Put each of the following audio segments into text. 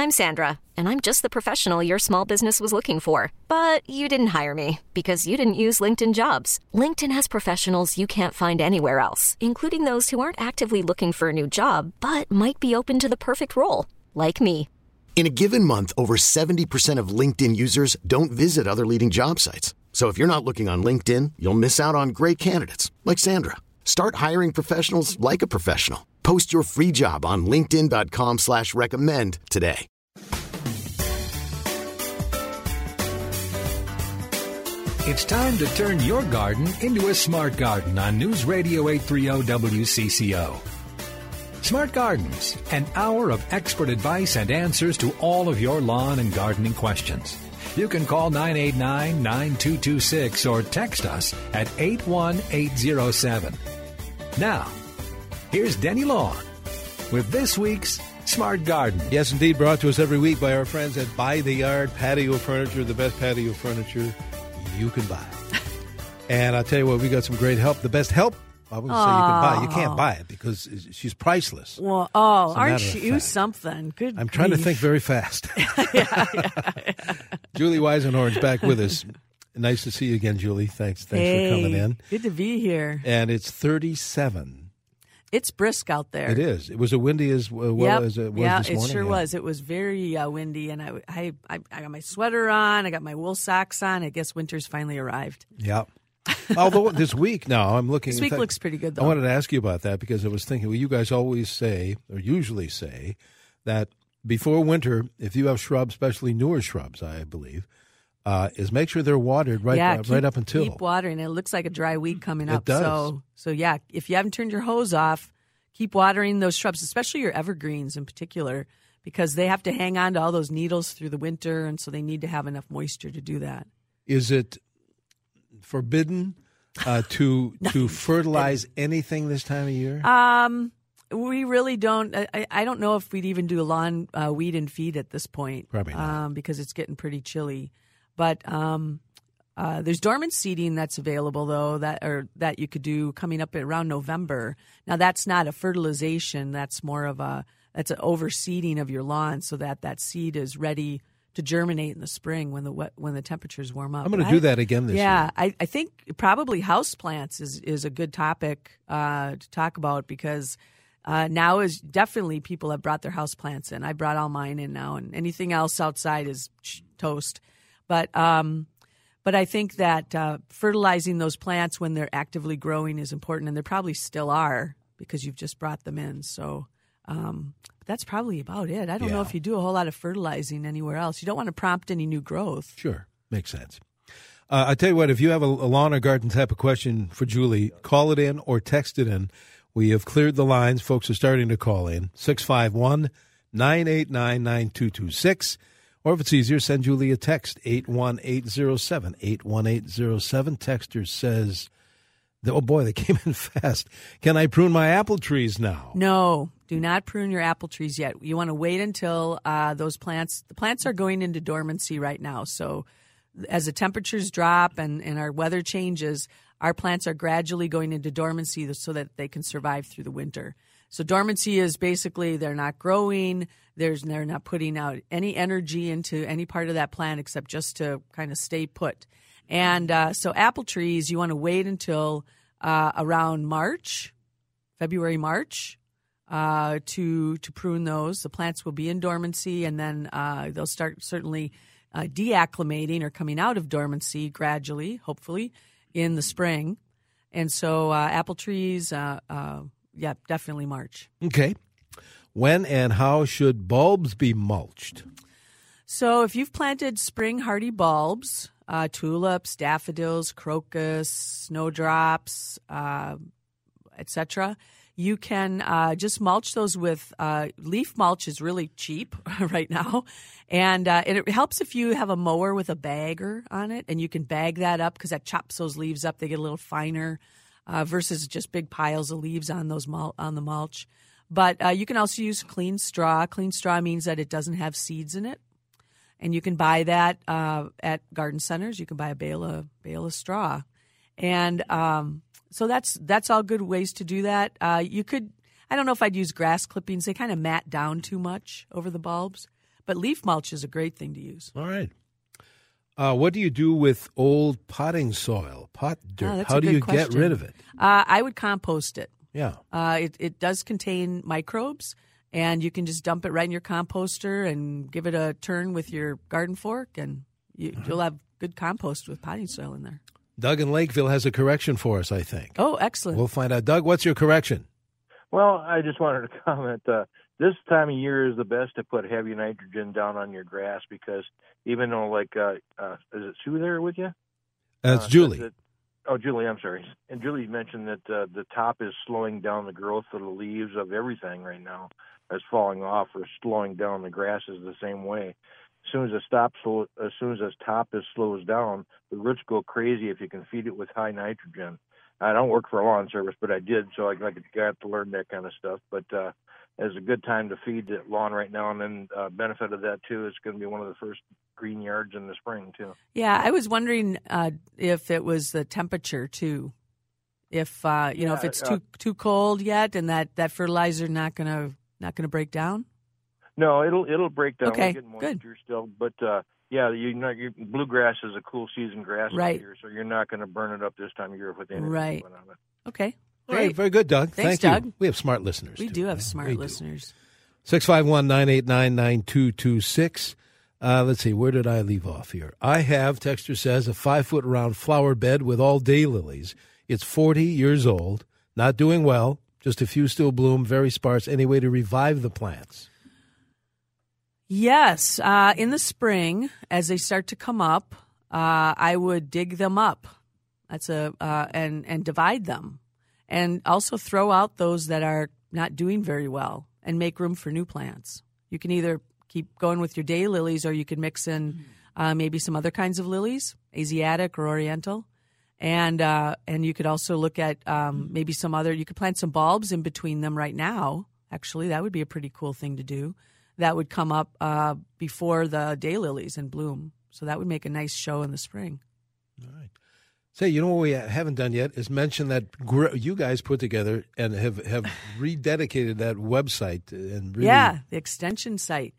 I'm Sandra, and I'm just the professional your small business was looking for. But you didn't hire me because you didn't use LinkedIn Jobs. LinkedIn has professionals you can't find anywhere else, including those who aren't actively looking for a new job, but might be open to the perfect role, like me. In a given month, over 70% of LinkedIn users don't visit other leading job sites. So if you're not looking on LinkedIn, you'll miss out on great candidates like Sandra. Start hiring professionals like a professional. Post your free job on linkedin.com/recommend today. It's time to turn your garden into a smart garden on News Radio 830 WCCO. Smart Gardens, an hour of expert advice and answers to all of your lawn and gardening questions. You can call 989-9226 or text us at 81807. Now, here's Denny Long with this week's Smart Garden. Yes, indeed, brought to us every week by our friends at By the Yard Patio Furniture, the best patio furniture you can buy. And I'll tell you what, we got some great help. The best help, I wouldn't say you can buy. You can't buy it because she's priceless. Well, aren't you something? Good. I'm trying to think very fast. Julie Weisenhorn's back with us. Nice to see you again, Julie. Thanks for coming in. Good to be here. And it's 37. It's brisk out there. It is. It was a windy as well as it was this morning. It sure was. It was very windy, and I got my sweater on. I got my wool socks on. I guess winter's finally arrived. Yeah. Although this week now, I'm looking. This week looks pretty good, though. I wanted to ask you about that because I was thinking, well, you guys always say, or usually say, that before winter, if you have shrubs, especially newer shrubs, I believe, is make sure they're watered right up until. Keep watering. It looks like a dry week coming up. It does. So yeah, if you haven't turned your hose off, keep watering those shrubs, especially your evergreens in particular, because they have to hang on to all those needles through the winter, and so they need to have enough moisture to do that. Is it forbidden to fertilize anything this time of year? We really don't. I don't know if we'd even do a lawn weed and feed at this point. Probably not. Because it's getting pretty chilly. But there's dormant seeding that's available, though, that you could do coming up around November. Now, that's not a fertilization. That's more of that's an overseeding of your lawn so that seed is ready to germinate in the spring when the temperatures warm up. I'm going to do that again this year. Yeah, I think probably houseplants is a good topic to talk about because now is definitely people have brought their houseplants in. I brought all mine in now, and anything else outside is toast. But I think that fertilizing those plants when they're actively growing is important, and they probably still are because you've just brought them in. So that's probably about it. I don't know if you do a whole lot of fertilizing anywhere else. You don't want to prompt any new growth. Sure. Makes sense. I tell you what, if you have a lawn or garden type of question for Julie, call it in or text it in. We have cleared the lines. Folks are starting to call in. 651-989-9226. Or if it's easier, send Julie a text, 81807. 81807. Texter says, oh boy, they came in fast. Can I prune my apple trees now? No, do not prune your apple trees yet. You want to wait until the plants are going into dormancy right now. So as the temperatures drop and our weather changes, our plants are gradually going into dormancy so that they can survive through the winter. So dormancy is basically they're not growing, they're not putting out any energy into any part of that plant except just to kind of stay put. And so apple trees, you want to wait until around February, March, to prune those. The plants will be in dormancy, and then they'll start certainly deacclimating or coming out of dormancy gradually, hopefully, in the spring. And so apple trees, definitely March. Okay. When and how should bulbs be mulched? So if you've planted spring hardy bulbs, tulips, daffodils, crocus, snowdrops, etc., you can just mulch those with leaf mulch is really cheap right now. And it helps if you have a mower with a bagger on it, and you can bag that up because that chops those leaves up. They get a little finer versus just big piles of leaves on those on the mulch. But you can also use clean straw. Clean straw means that it doesn't have seeds in it. And you can buy that at garden centers. You can buy a bale of straw. And so that's all good ways to do that. You could, I don't know if I'd use grass clippings. They kind of mat down too much over the bulbs. But leaf mulch is a great thing to use. All right. What do you do with old potting soil, pot dirt? How do you get rid of it? I would compost it. Yeah. It does contain microbes, and you can just dump it right in your composter and give it a turn with your garden fork, and you'll have good compost with potting soil in there. Doug in Lakeville has a correction for us, I think. Oh, excellent. We'll find out. Doug, what's your correction? Well, I just wanted to comment. This time of year is the best to put heavy nitrogen down on your grass because even though, is it Sue there with you? That's Julie. Julie, I'm sorry. And Julie mentioned that the top is slowing down the growth of the leaves of everything right now. It's falling off or slowing down. The grass is the same way. As soon as this top slows down, the roots go crazy if you can feed it with high nitrogen. I don't work for a lawn service, but I did, so I got to learn that kind of stuff. But it's a good time to feed the lawn right now, and then benefit of that, too, it's going to be one of the first green yards in the spring, too. Yeah, I was wondering if it was the temperature, too. If, if it's too cold yet and that fertilizer not going to break down? No, it'll break down. Okay, we'll get moisture good. still, but your bluegrass is a cool season grass right. this year, so you're not going to burn it up this time of year with anything right. going on it. Okay, great. All right, very good, Doug. Thanks, Thank you. Doug. We have smart listeners. We too, do have right? smart listeners. 651-989-9226. Let's see, where did I leave off here? I have, Texter says, a 5-foot round flower bed with all daylilies. It's 40 years old, not doing well, just a few still bloom, very sparse. Any way to revive the plants? Yes, in the spring, as they start to come up, I would dig them up. That's and divide them, and also throw out those that are not doing very well, and make room for new plants. You can either keep going with your daylilies, or you can mix in maybe some other kinds of lilies, Asiatic or Oriental, and you could also look at maybe some other. You could plant some bulbs in between them right now. Actually, that would be a pretty cool thing to do. That would come up before the daylilies and bloom. So that would make a nice show in the spring. All right. Say, you know what we haven't done yet is mention that you guys put together and have rededicated that website. And really... Yeah, the extension site,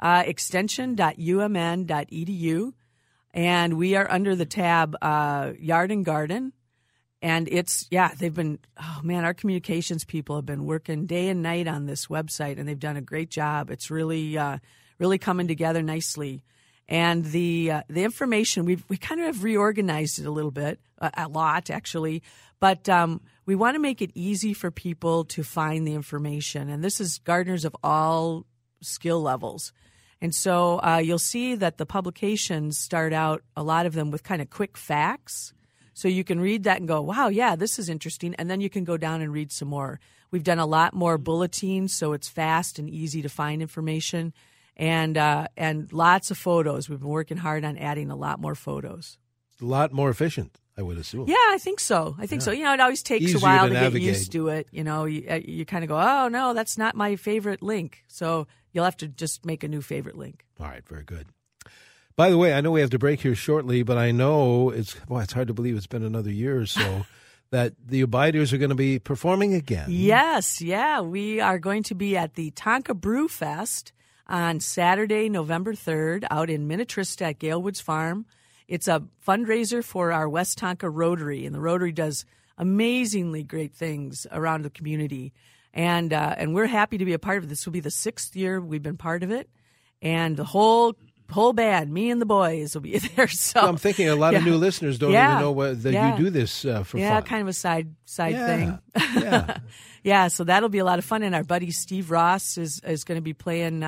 extension.umn.edu. And we are under the tab Yard and Garden. And they've been, our communications people have been working day and night on this website, and they've done a great job. It's really, really coming together nicely. And the information, we kind of have reorganized it a little bit, a lot actually, but we want to make it easy for people to find the information. And this is gardeners of all skill levels. And so you'll see that the publications start out, a lot of them, with kind of quick facts. So you can read that and go, wow, yeah, this is interesting. And then you can go down and read some more. We've done a lot more bulletins, so it's fast and easy to find information. And lots of photos. We've been working hard on adding a lot more photos. A lot more efficient, I would assume. Yeah, I think so. So. It always takes easier a while to navigate. Get used to it. You kind of go, oh, no, that's not my favorite link. So you'll have to just make a new favorite link. All right, very good. By the way, I know we have to break here shortly, but I know it's hard to believe it's been another year or so that the Abiders are going to be performing again. Yes, yeah. We are going to be at the Tonka Brew Fest on Saturday, November 3rd, out in Minnetrista at Gale Woods Farm. It's a fundraiser for our West Tonka Rotary, and the Rotary does amazingly great things around the community. And we're happy to be a part of it. This will be the 6th year we've been part of it, and the whole band, me and the boys, will be there. So I'm thinking a lot of new listeners don't even know that you do this for fun. Yeah, kind of a side thing. Yeah. Yeah, so that'll be a lot of fun. And our buddy Steve Ross is going to be playing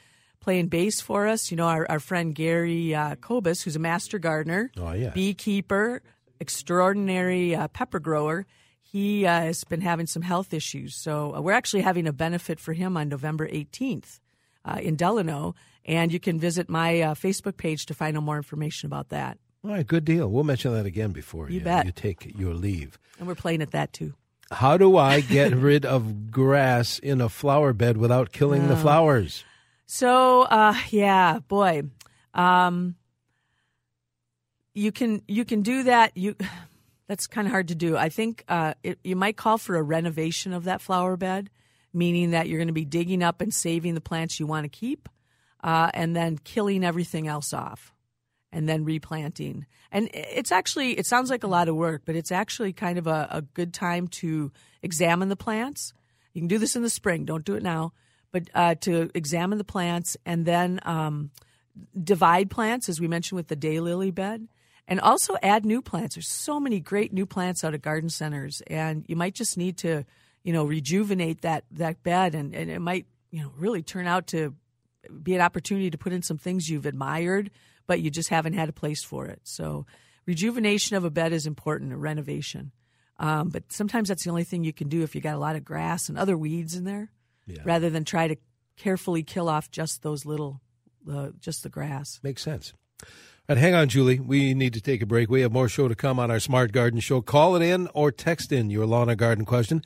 bass for us. Our friend Gary Kobus, who's a master gardener, beekeeper, extraordinary pepper grower. He has been having some health issues. So we're actually having a benefit for him on November 18th in Delano. And you can visit my Facebook page to find out more information about that. All right, good deal. We'll mention that again before you take your leave. And we're playing at that, too. How do I get rid of grass in a flower bed without killing the flowers? So, you can do that. That's kind of hard to do. I think you might call for a renovation of that flower bed, meaning that you're going to be digging up and saving the plants you want to keep. and then killing everything else off, and then replanting. And it sounds like a lot of work, but it's actually kind of a good time to examine the plants. You can do this in the spring. Don't do it now. But to examine the plants and then divide plants, as we mentioned with the daylily bed, and also add new plants. There's so many great new plants out at garden centers, and you might just need to, rejuvenate that bed, and it might, really turn out to be an opportunity to put in some things you've admired, but you just haven't had a place for it. So rejuvenation of a bed is important, a renovation. But sometimes that's the only thing you can do if you got a lot of grass and other weeds in there, rather than try to carefully kill off just those just the grass. Makes sense. All right, hang on, Julie. We need to take a break. We have more show to come on our Smart Garden Show. Call it in or text in your lawn or garden question,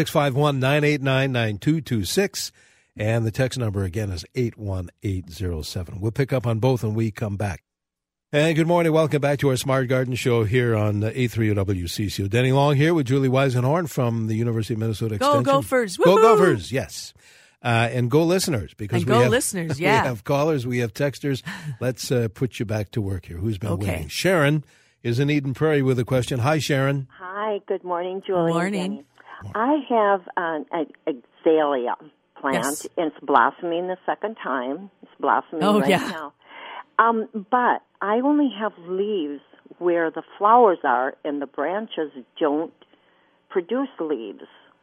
651-989-9226. And the text number again is 81807. We'll pick up on both when we come back. And good morning. Welcome back to our Smart Garden Show here on 830 WCCO. Denny Long here with Julie Weisenhorn from the University of Minnesota Extension. Go Gophers. Go Gophers, yes. And go listeners, because we have listeners, we have callers, we have texters. Let's put you back to work here. Who's been waiting? Sharon is in Eden Prairie with a question. Hi, Sharon. Hi, good morning, Julie. Good morning. I have an azalea plant, and it's blossoming the second time. It's blossoming now. But I only have leaves where the flowers are, and the branches don't produce leaves.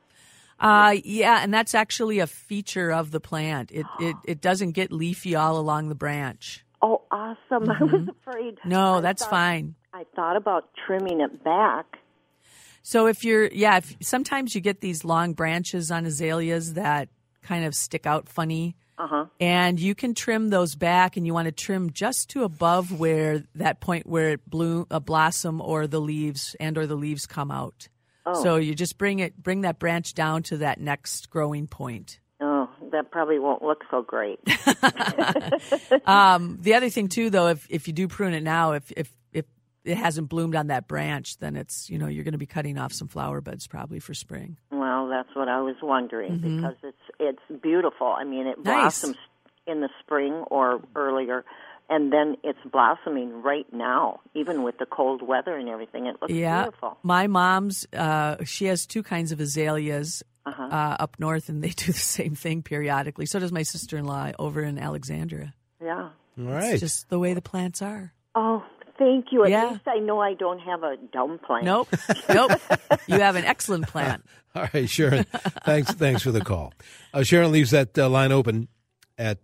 And that's actually a feature of the plant. It doesn't get leafy all along the branch. Oh, awesome. I was afraid. No, that's fine. I thought about trimming it back. So if sometimes you get these long branches on azaleas that kind of stick out funny. And you can trim those back, and you want to trim just to above where that point where it blossom or the leaves come out. Oh. So you just bring that branch down to that next growing point. Oh, that probably won't look so great. The other thing too, though, if you do prune it now, if it hasn't bloomed on that branch, then it's you're going to be cutting off some flower buds probably for spring. Well, that's what I was wondering, because it's beautiful. I mean, it blossoms in the spring or earlier, and then it's blossoming right now, even with the cold weather and everything. It looks beautiful. My mom's, she has two kinds of azaleas up north, and they do the same thing periodically. So does my sister-in-law over in Alexandria. Yeah. All right. It's just the way the plants are. Oh, thank you. At least I know I don't have a dumb plant. Nope. You have an excellent plant. All right, Sharon. Thanks for the call. Sharon leaves that line open at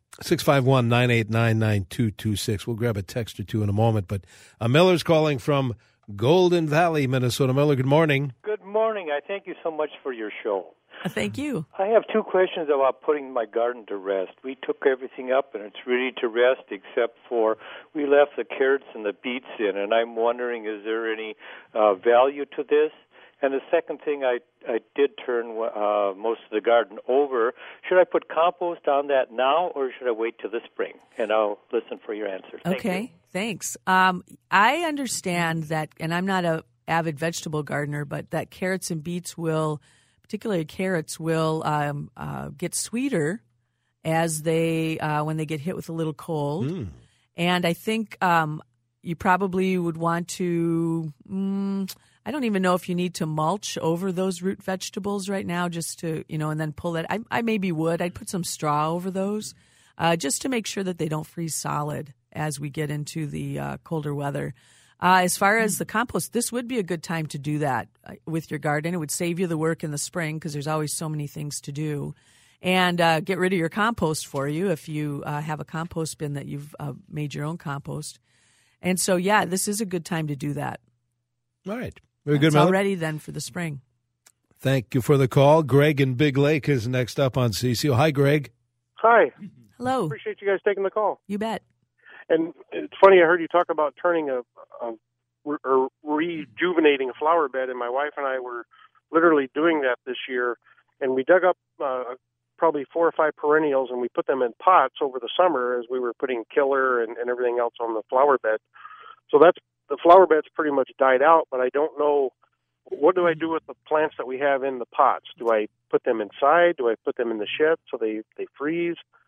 651-989-9226. We'll grab a text or two in a moment. But Miller's calling from Golden Valley, Minnesota. Miller, good morning. Good morning. I thank you so much for your show. Thank you. I have two questions about putting my garden to rest. We took everything up, and it's ready to rest, except for we left the carrots and the beets in, and I'm wondering, is there any value to this? And the second thing, I did turn most of the garden over. Should I put compost on that now, or should I wait till the spring? And I'll listen for your answers. Okay, thanks. I understand that, and I'm not an avid vegetable gardener, but that carrots and beets will, particularly carrots, will get sweeter as they when they get hit with a little cold. And I think you probably would want to. I don't even know if you need to mulch over those root vegetables right now, just to, and then pull that. I maybe would. I'd put some straw over those just to make sure that they don't freeze solid as we get into the colder weather. As far as the compost, this would be a good time to do that with your garden. It would save you the work in the spring because there's always so many things to do. And get rid of your compost for you if you have a compost bin that you've made your own compost. And so, this is a good time to do that. All right. Very good, It's all ready then for the spring. Thank you for the call. Greg in Big Lake is next up on CCO. Hi, Greg. Hi. Hello. Appreciate you guys taking the call. You bet. And it's funny, I heard you talk about turning or rejuvenating a flower bed, and my wife and I were literally doing that this year. And we dug up probably 4 or 5 perennials, and we put them in pots over the summer as we were putting killer and everything else on the flower bed. So the flower bed's pretty much died out, but I don't know, what do I do with the plants that we have in the pots? Do I put them inside? Do I put them in the shed so they freeze?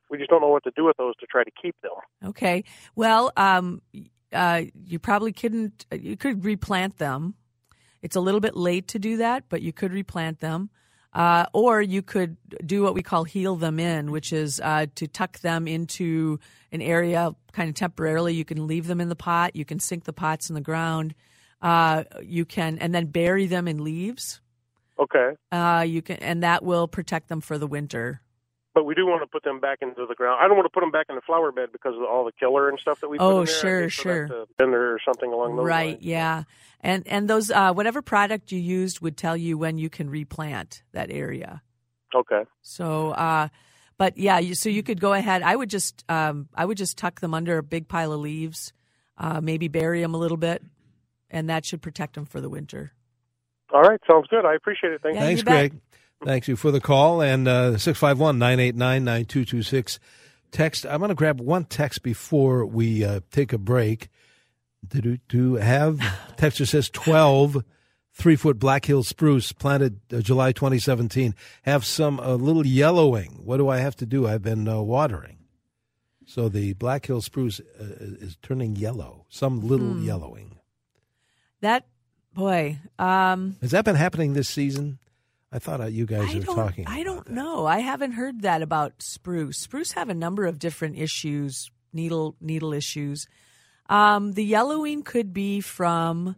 we just don't know what to do with those to try to keep them. Okay. Well, you probably couldn't. You could replant them. It's a little bit late to do that, but you could replant them. Or you could do what we call heal them in, which is to tuck them into an area kind of temporarily. You can leave them in the pot. You can sink the pots in the ground. You can, and then bury them in leaves. Okay. You can, and that will protect them for the winter. But we do want to put them back into the ground. I don't want to put them back in the flower bed because of all the killer and stuff that we put in there. Sure. Thinner or something along those lines. Right, yeah. And those whatever product you used would tell you when you can replant that area. Okay. So, but yeah, so you could go ahead. I would just tuck them under a big pile of leaves, maybe bury them a little bit, and that should protect them for the winter. All right, sounds good. I appreciate it. Thanks, Greg. Thanks you for the call. And 651-989-9226 text. I'm going to grab one text before we take a break. Texter says 12 3-foot Black Hill spruce planted July 2017 have some little yellowing. What do I have to do? I've been watering. So the Black Hill spruce is turning yellow, some little yellowing. That, boy. Has that been happening this season? I thought you guys were talking about I don't that. know. I haven't heard that about spruce. Spruce have a number of different issues, needle issues. The yellowing could be from,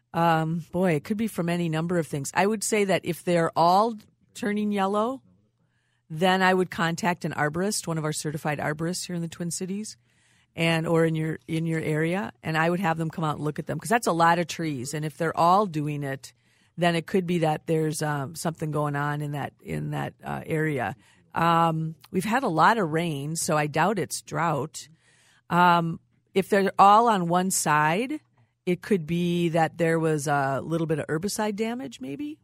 it could be from any number of things. I would say that if they're all turning yellow, then I would contact an arborist, one of our certified arborists here in the Twin Cities, or in your area, and I would have them come out and look at them because that's a lot of trees. And if they're all doing it, then it could be that there's something going on in that area. We've had a lot of rain, so I doubt it's drought. If they're all on one side, it could be that there was a little bit of herbicide damage, maybe.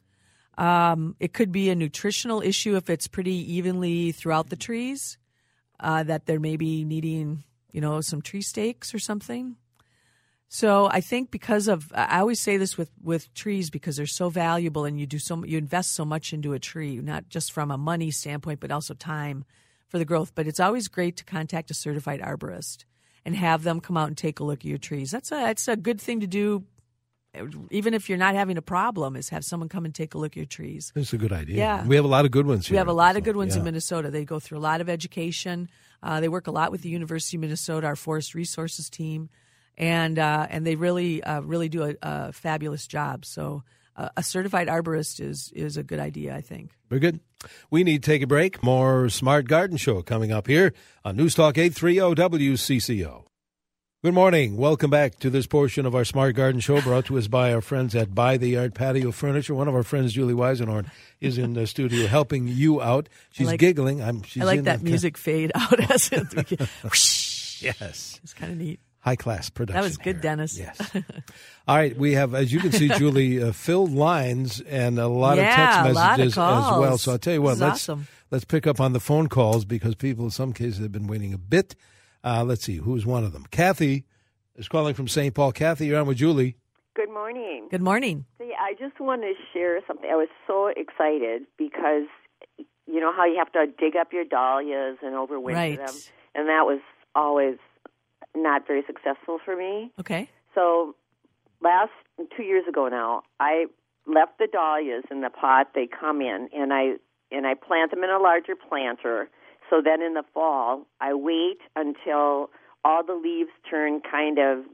It could be a nutritional issue if it's pretty evenly throughout the trees, that they're maybe needing, some tree stakes or something. So I think I always say this with trees because they're so valuable and you invest so much into a tree, not just from a money standpoint, but also time for the growth. But it's always great to contact a certified arborist and have them come out and take a look at your trees. That's a good thing to do, even if you're not having a problem, is have someone come and take a look at your trees. That's a good idea. Yeah. We have a lot of good ones here. We have a lot of good ones in Minnesota. They go through a lot of education. They work a lot with the University of Minnesota, our Forest Resources team. And they really do a fabulous job. So a certified arborist is a good idea, I think. Very good. We need to take a break. More Smart Garden Show coming up here on News Talk 830 WCCO. Good morning. Welcome back to this portion of our Smart Garden Show brought to us by our friends at By the Yard Patio Furniture. One of our friends, Julie Weisenhorn, is in the studio helping you out. She's giggling. I like that music fade out as it. Yes. It's kind of neat. High-class production. That was good, here. Dennis. Yes. All right. We have, as you can see, Julie, filled lines and a lot of text messages as well. So I'll tell you what, let's pick up on the phone calls because people in some cases have been waiting a bit. Let's see. Who's one of them? Kathy is calling from St. Paul. Kathy, you're on with Julie. Good morning. Good morning. See, I just wanted to share something. I was so excited because you know how you have to dig up your dahlias and overwinter them? And that was always not very successful for me. Okay. So 2 years ago now, I left the dahlias in the pot they come in, and I plant them in a larger planter. So then in the fall, I wait until all the leaves turn kind of,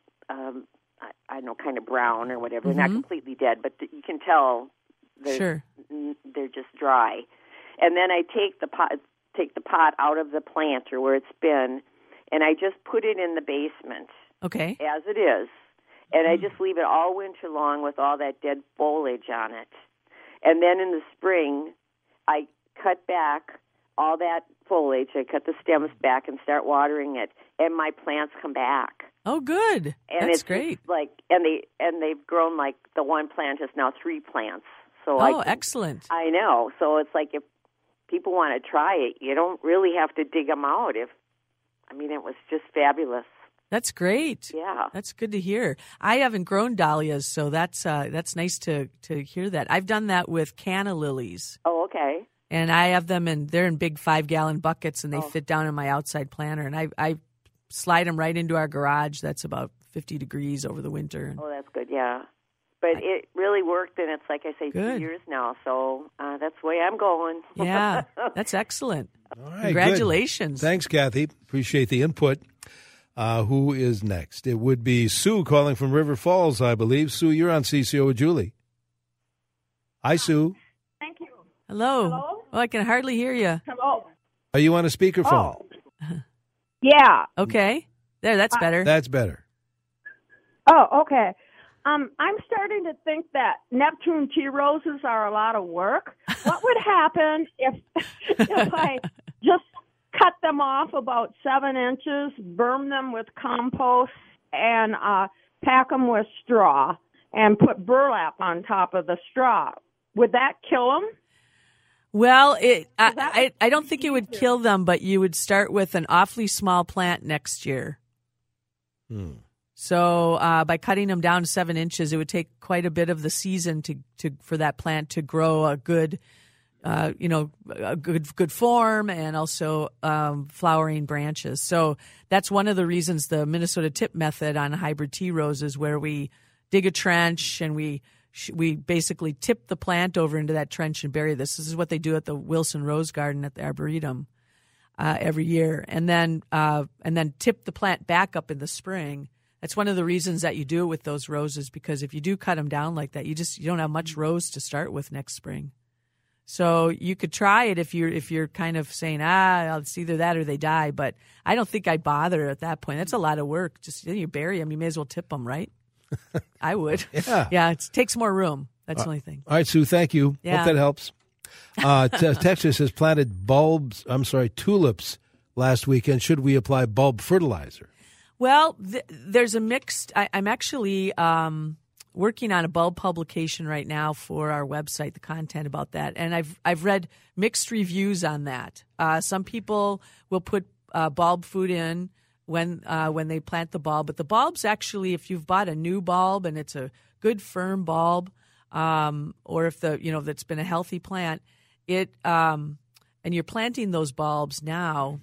kind of brown or whatever. Mm-hmm. Not completely dead, but you can tell they're just dry. And then I take the pot out of the planter where it's been, and I just put it in the basement. Okay. As it is. And I just leave it all winter long with all that dead foliage on it. And then in the spring, I cut back all that foliage. I cut the stems back and start watering it, and my plants come back. Oh, good. And that's great. They've grown like the one plant is now 3 plants. So excellent. I know. So it's like if people want to try it, you don't really have to dig them out. It was just fabulous. That's great. Yeah. That's good to hear. I haven't grown dahlias, so that's nice to hear that. I've done that with canna lilies. Oh, okay. And I have them they're in big 5-gallon buckets, and they fit down in my outside planter. And I slide them right into our garage. That's about 50 degrees over the winter. Oh, that's good, yeah. But it really worked, and it's like I say, good. 2 years now. So that's the way I'm going. Yeah, that's excellent. All right, congratulations. Good. Thanks, Kathy. Appreciate the input. Who is next? It would be Sue calling from River Falls, I believe. Sue, you're on CCO with Julie. Hi, Sue. Thank you. Hello. Hello? Oh, I can hardly hear you. Hello. Are you on a speakerphone? Oh. Yeah. Okay. There, that's better. That's better. Oh, okay. I'm starting to think that Neptune tea roses are a lot of work. What would happen if I just cut them off about 7 inches, burn them with compost, and pack them with straw and put burlap on top of the straw? Would that kill them? Well, I don't think it would kill them, but you would start with an awfully small plant next year. So by cutting them down to 7 inches, it would take quite a bit of the season for that plant to grow a good, a good form and also flowering branches. So that's one of the reasons the Minnesota tip method on hybrid tea roses, where we dig a trench and we basically tip the plant over into that trench and bury this. This is what they do at the Wilson Rose Garden at the Arboretum every year, and then tip the plant back up in the spring. That's one of the reasons that you do it with those roses, because if you do cut them down like that, you don't have much rose to start with next spring. So you could try it if you're kind of saying, it's either that or they die. But I don't think I'd bother at that point. That's a lot of work. Just you bury them, you may as well tip them, right? I would. Yeah, it takes more room. That's the only thing. All right, Sue, thank you. Yeah. Hope that helps. Texas has planted tulips last weekend. Should we apply bulb fertilizer? Well, there's a mixed. I'm actually working on a bulb publication right now for our website, the content about that, and I've read mixed reviews on that. Some people will put bulb food in when they plant the bulb, but the bulbs actually, if you've bought a new bulb and it's a good firm bulb, or if that's been a healthy plant, and you're planting those bulbs now,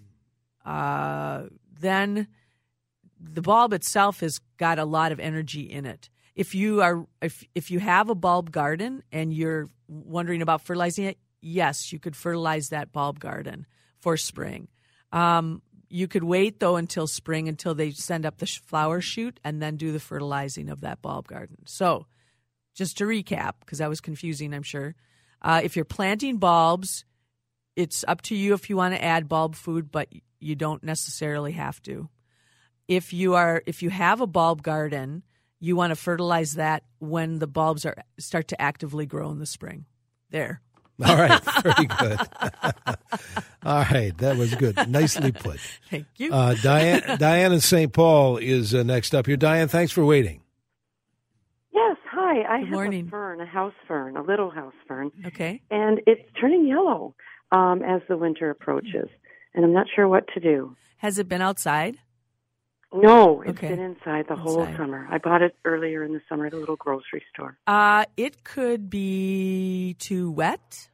then the bulb itself has got a lot of energy in it. If you have a bulb garden and you're wondering about fertilizing it, yes, you could fertilize that bulb garden for spring. You could wait, though, until spring, until they send up the flower shoot, and then do the fertilizing of that bulb garden. So just to recap, because that was confusing, I'm sure, if you're planting bulbs, it's up to you if you want to add bulb food, but you don't necessarily have to. If you have a bulb garden, you want to fertilize that when the bulbs start to actively grow in the spring. There. All right, very good. All right, that was good. Nicely put. Thank you. Diane in St. Paul is next up here. Diane, thanks for waiting. Yes, hi. I have morning. a fern, a house fern, a little house fern. Okay. And it's turning yellow as the winter approaches, and I'm not sure what to do. Has it been outside? No, it's been inside the whole summer. I bought it earlier in the summer at a little grocery store. It could be too wet.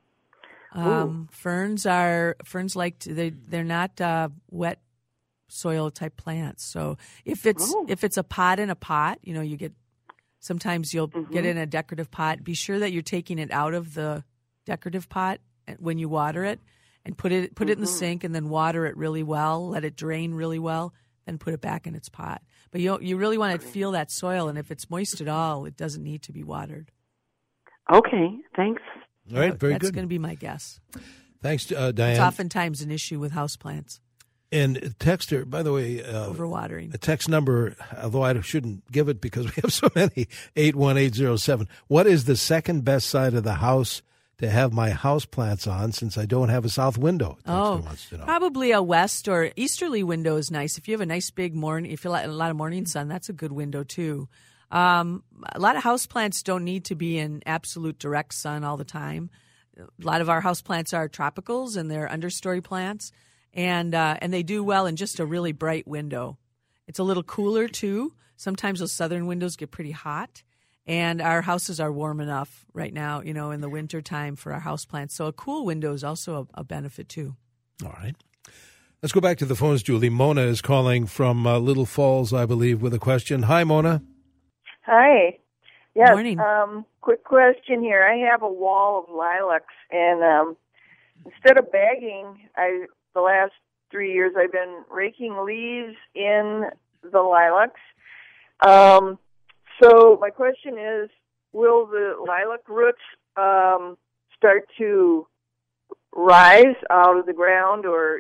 Ferns they're not wet soil type plants. So if it's a pot in a pot, you get sometimes you'll get in a decorative pot. Be sure that you're taking it out of the decorative pot when you water it, and put it in the sink, and then water it really well. Let it drain really well. Then put it back in its pot. But you really want to feel that soil, and if it's moist at all, it doesn't need to be watered. Okay, thanks. All right, very good. That's going to be my guess. Thanks, Diane. It's oftentimes an issue with houseplants. And texter, by the way, overwatering. A text number, although I shouldn't give it because we have so many, 81807. What is the second best side of the house to have my house plants on, since I don't have a south window? Wants to know. Probably a west or easterly window is nice. If you have a nice big morning, if you like a lot of morning sun, that's a good window too. A lot of houseplants don't need to be in absolute direct sun all the time. A lot of our houseplants are tropicals, and they're understory plants, and they do well in just a really bright window. It's a little cooler too. Sometimes those southern windows get pretty hot, And our houses are warm enough right now, in the winter time for our houseplants. So a cool window is also a benefit too. All right. Let's go back to the phones, Julie. Mona is calling from Little Falls, I believe, with a question. Hi, Mona. Hi. Yes. Morning. Quick question here. I have a wall of lilacs, and instead of bagging, the last 3 years I've been raking leaves in the lilacs. So my question is, will the lilac roots start to rise out of the ground, or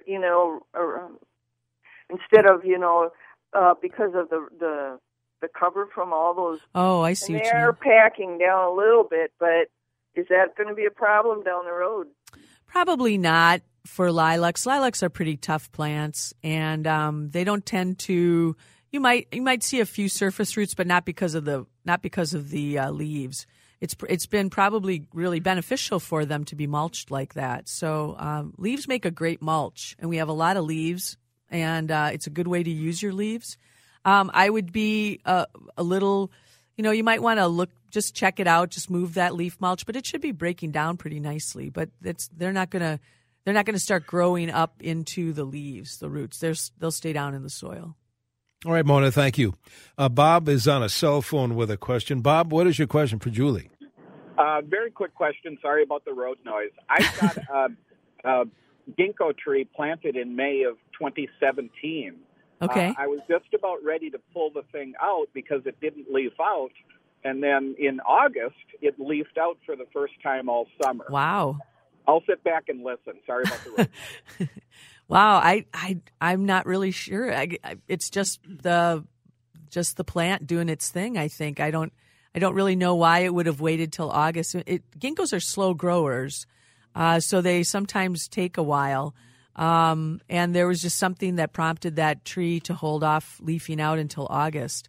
instead of because of the cover from all those? Oh, I see. And they're packing down a little bit, but is that going to be a problem down the road? Probably not for lilacs. Lilacs are pretty tough plants, and they don't tend to. You might see a few surface roots, but not because of the leaves. It's been probably really beneficial for them to be mulched like that. So leaves make a great mulch, and we have a lot of leaves, and it's a good way to use your leaves. I would be a little, you might want to just check it out, just move that leaf mulch, but it should be breaking down pretty nicely. But they're not gonna start growing up into the leaves, the roots. They'll stay down in the soil. All right, Mona, thank you. Bob is on a cell phone with a question. Bob, what is your question for Julie? Very quick question. Sorry about the road noise. I've got a ginkgo tree planted in May of 2017. Okay. I was just about ready to pull the thing out because it didn't leaf out. And then in August, it leafed out for the first time all summer. Wow. I'll sit back and listen. Sorry about the road. Wow, I'm not really sure. It's just the plant doing its thing. I think I don't really know why it would have waited till August. Ginkgos are slow growers, so they sometimes take a while. And there was just something that prompted that tree to hold off leafing out until August.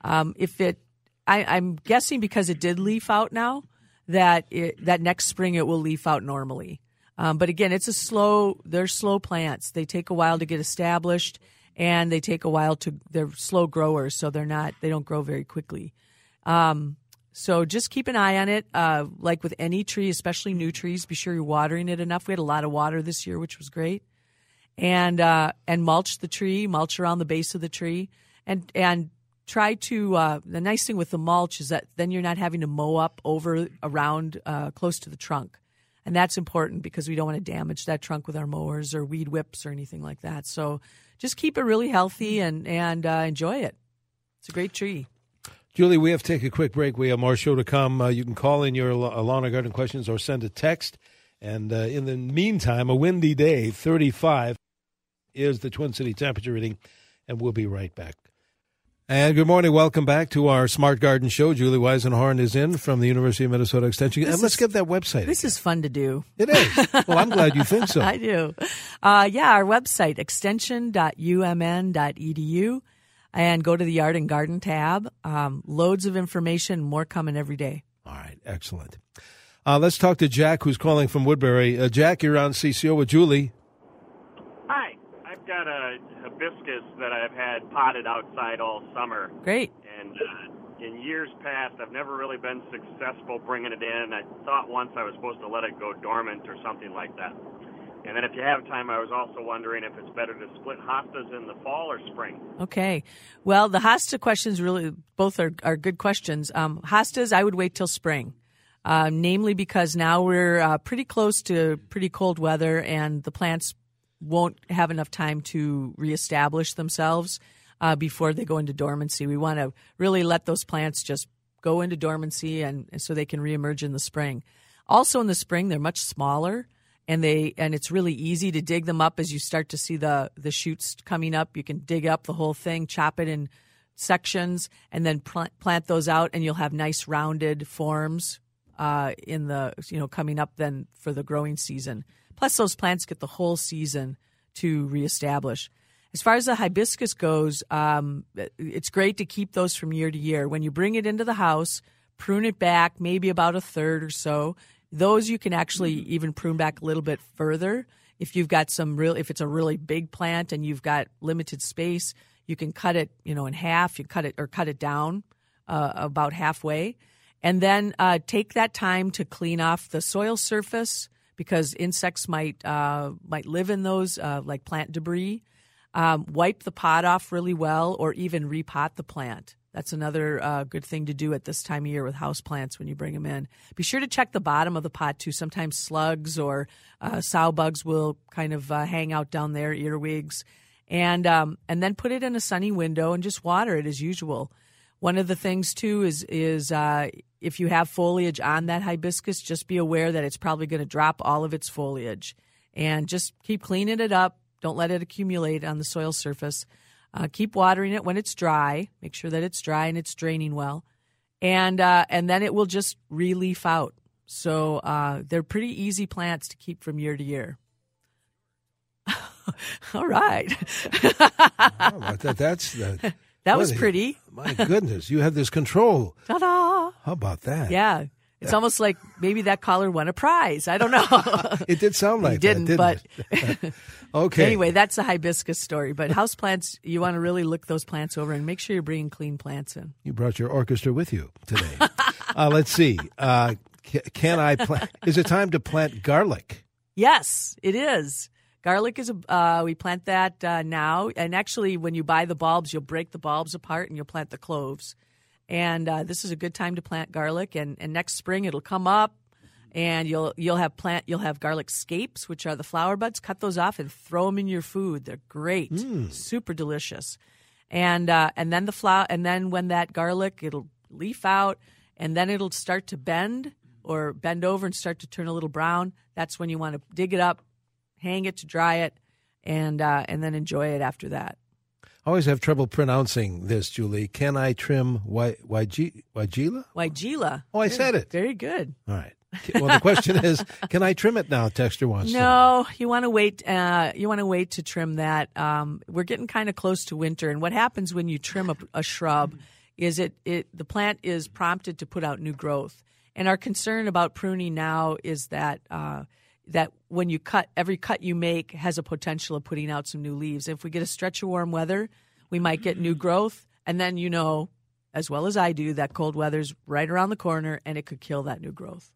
I'm guessing because it did leaf out now that next spring it will leaf out normally. But again, they're slow plants. They take a while to get established, and they take a while they're slow growers, so they don't grow very quickly. So just keep an eye on it. Like with any tree, especially new trees, be sure you're watering it enough. We had a lot of water this year, which was great. And mulch the tree, mulch around the base of the tree, and try to, the nice thing with the mulch is that then you're not having to mow up around close to the trunk. And that's important because we don't want to damage that trunk with our mowers or weed whips or anything like that. So just keep it really healthy and enjoy it. It's a great tree. Julie, we have to take a quick break. We have more show to come. You can call in your lawn and garden questions or send a text. And in the meantime, a windy day, 35 is the Twin City temperature reading, and we'll be right back. And good morning. Welcome back to our Smart Garden Show. Julie Weisenhorn is in from the University of Minnesota Extension. And let's get that website. This is fun to do. It is. Well, I'm glad you think so. I do. Our website, extension.umn.edu, and go to the Yard and Garden tab. Loads of information, more coming every day. All right. Excellent. Let's talk to Jack, who's calling from Woodbury. Jack, you're on CCO with Julie. Hi. I've got a hibiscus that I've had potted outside all summer. Great. And in years past, I've never really been successful bringing it in. I thought once I was supposed to let it go dormant or something like that. And then if you have time, I was also wondering if it's better to split hostas in the fall or spring. Okay. Well, the hosta questions really, both are good questions. Hostas, I would wait till spring. Namely because now we're pretty close to pretty cold weather, and the plants won't have enough time to reestablish themselves before they go into dormancy. We want to really let those plants just go into dormancy and so they can reemerge in the spring. Also in the spring, they're much smaller, and it's really easy to dig them up as you start to see the shoots coming up. You can dig up the whole thing, chop it in sections, and then plant those out, and you'll have nice rounded forms coming up then for the growing season. Plus, those plants get the whole season to reestablish. As far as the hibiscus goes, it's great to keep those from year to year. When you bring it into the house, prune it back maybe about a third or so. Those you can actually even prune back a little bit further. If you've got if it's a really big plant and you've got limited space, you can cut it, in half. You cut it down about halfway. And then take that time to clean off the soil surface because insects might live in those, like plant debris. Wipe the pot off really well or even repot the plant. That's another good thing to do at this time of year with houseplants when you bring them in. Be sure to check the bottom of the pot, too. Sometimes slugs or sow bugs will kind of hang out down there, earwigs. And then put it in a sunny window and just water it as usual. One of the things, too, is if you have foliage on that hibiscus, just be aware that it's probably going to drop all of its foliage. And just keep cleaning it up. Don't let it accumulate on the soil surface. Keep watering it when it's dry. Make sure that it's dry and it's draining well. And then it will just re-leaf out. So they're pretty easy plants to keep from year to year. All right. That was pretty. My goodness, you have this control. Ta-da! How about that? Yeah. It's almost like maybe that caller won a prize. I don't know. It did sound like that, didn't but it? Okay. Anyway, that's a hibiscus story. But houseplants, you want to really look those plants over and make sure you're bringing clean plants in. You brought your orchestra with you today. Let's see. Can I plant? Is it time to plant garlic? Yes, it is. Garlic is we plant that now. And actually, when you buy the bulbs, you'll break the bulbs apart and you'll plant the cloves. And this is a good time to plant garlic. And next spring it'll come up, and you'll have garlic scapes, which are the flower buds. Cut those off and throw them in your food. They're great, super delicious. And then when that garlic, it'll leaf out, and then it'll start to bend over and start to turn a little brown. That's when you want to dig it up, hang it to dry it, and then enjoy it after that. I always have trouble pronouncing this, Julie. Can I trim Weigela? Weigela. Oh, I said it. Very good. All right. Well, the question is, can I trim it now? Texter wants to know. No, you want to wait. You want to wait to trim that. We're getting kind of close to winter, and what happens when you trim a shrub is the plant is prompted to put out new growth. And our concern about pruning now is that when you cut, every cut you make has a potential of putting out some new leaves. If we get a stretch of warm weather, we might get new growth. And then you know, as well as I do, that cold weather's right around the corner and it could kill that new growth.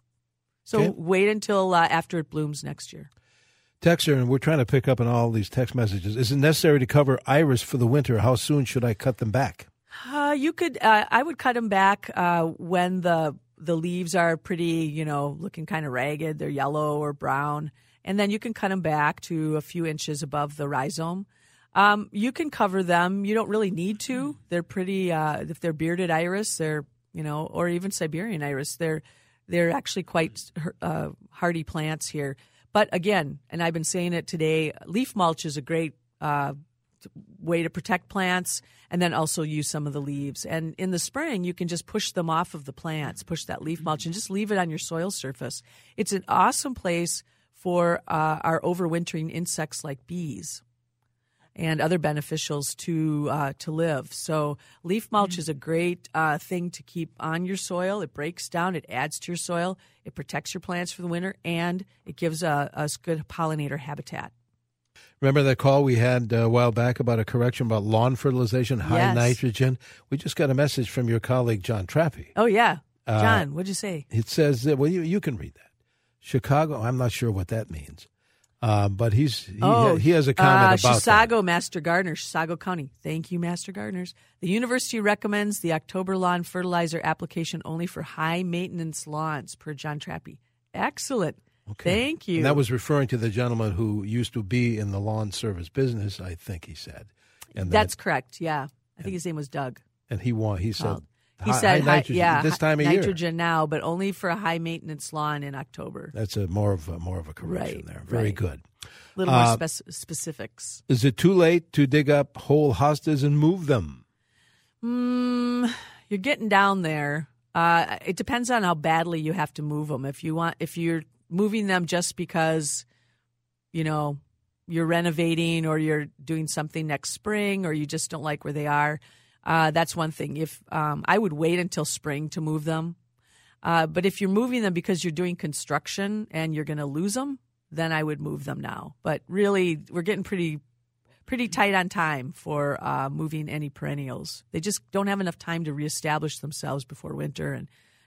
So wait until after it blooms next year. Texter, and we're trying to pick up on all these text messages. Is it necessary to cover iris for the winter? How soon should I cut them back? You could. I would cut them back when the leaves are pretty, looking kind of ragged. They're yellow or brown. And then you can cut them back to a few inches above the rhizome. You can cover them. You don't really need to. They're pretty, if they're bearded iris, they're, or even Siberian iris, they're actually quite hardy plants here. But again, and I've been saying it today, leaf mulch is a great way to protect plants, and then also use some of the leaves. And in the spring, you can just push them off of the plants, push that leaf mulch, and just leave it on your soil surface. It's an awesome place for our overwintering insects like bees and other beneficials to live. So leaf mulch is a great thing to keep on your soil. It breaks down, it adds to your soil, it protects your plants for the winter, and it gives us good pollinator habitat. Remember that call we had a while back about a correction about lawn fertilization, high nitrogen? We just got a message from your colleague, John Trappe. Oh, yeah. John, what'd you say? It says, well, you can read that. Chicago, I'm not sure what that means. But he has a comment about Chisago, that. Master Gardener, Chisago County. Thank you, Master Gardeners. The university recommends the October lawn fertilizer application only for high-maintenance lawns, per John Trappe. Excellent. Okay. Thank you. And that was referring to the gentleman who used to be in the lawn service business, I think he said. And that's correct, yeah. I think his name was Doug. And he said... He said, high nitrogen, this time of year. Nitrogen now, but only for a high-maintenance lawn in October. That's more of a correction there. Very good. A little more specifics. Is it too late to dig up whole hostas and move them? You're getting down there. It depends on how badly you have to move them. If you're moving them just because, you're renovating or you're doing something next spring or you just don't like where they are, that's one thing. If I would wait until spring to move them. But if you're moving them because you're doing construction and you're going to lose them, then I would move them now. But really, we're getting pretty tight on time for moving any perennials. They just don't have enough time to reestablish themselves before winter, and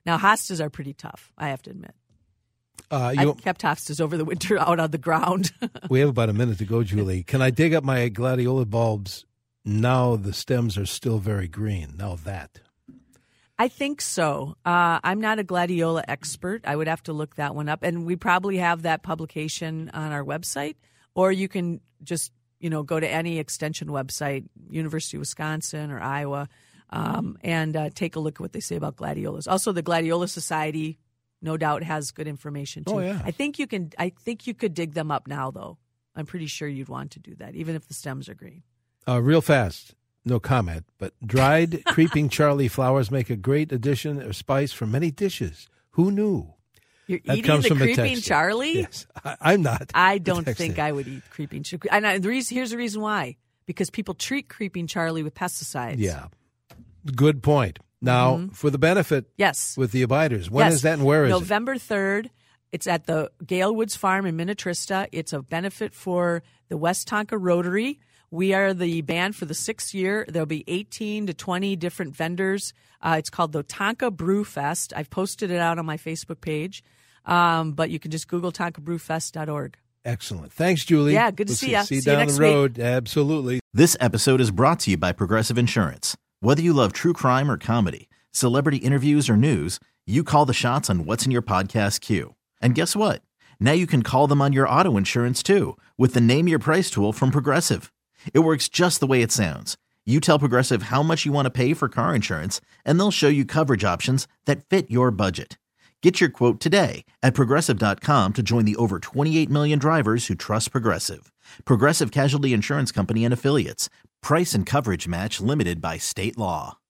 Now, hostas are pretty tough, I have to admit. I've kept hostas over the winter out on the ground. We have about a minute to go, Julie. Can I dig up my gladiola bulbs now the stems are still very green? Now that. I think so. I'm not a gladiola expert. I would have to look that one up. And we probably have that publication on our website. Or you can just, go to any extension website, University of Wisconsin or Iowa, and take a look at what they say about gladiolas. Also, the Gladiola Society, no doubt, has good information too. Oh, yeah. I think you could dig them up now, though. I'm pretty sure you'd want to do that, even if the stems are green. Real fast, no comment, but dried creeping Charlie flowers make a great addition of spice for many dishes. Who knew? You're eating the creeping Charlie? Yes, I'm not. I don't think I would eat creeping Charlie. And here's the reason why. Because people treat creeping Charlie with pesticides. Yeah. Good point. Now, for the benefit with the abiders, when is that and where is it? November 3rd. It's at the Gale Woods Farm in Minnetrista. It's a benefit for the West Tonka Rotary. We are the band for the 6th year. There'll be 18 to 20 different vendors. It's called the Tonka Brew Fest. I've posted it out on my Facebook page, but you can just Google TonkaBrewFest.org. Excellent. Thanks, Julie. Yeah, good to see you. See you down the road. Week. Absolutely. This episode is brought to you by Progressive Insurance. Whether you love true crime or comedy, celebrity interviews or news, you call the shots on what's in your podcast queue. And guess what? Now you can call them on your auto insurance too with the Name Your Price tool from Progressive. It works just the way it sounds. You tell Progressive how much you want to pay for car insurance, and they'll show you coverage options that fit your budget. Get your quote today at Progressive.com to join the over 28 million drivers who trust Progressive. Progressive Casualty Insurance Company and Affiliates. Price and coverage match limited by state law.